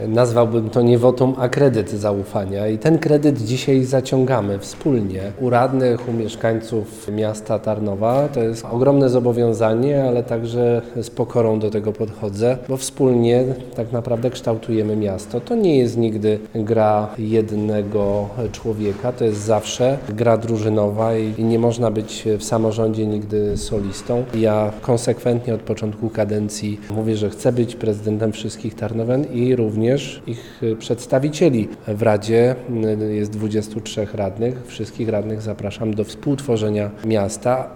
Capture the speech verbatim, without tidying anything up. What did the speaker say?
Nazwałbym to nie wotum, a kredyt zaufania i ten kredyt dzisiaj zaciągamy wspólnie u radnych, u mieszkańców miasta Tarnowa. To jest ogromne zobowiązanie, ale także z pokorą do tego podchodzę, bo wspólnie tak naprawdę kształtujemy miasto. To nie jest nigdy gra jednego człowieka, to jest zawsze gra drużynowa i nie można być w samorządzie nigdy solistą. Ja konsekwentnie od początku kadencji mówię, że chcę być prezydentem wszystkich Tarnowian i również ich przedstawicieli. W Radzie jest dwudziestu trzech radnych. Wszystkich radnych zapraszam do współtworzenia miasta,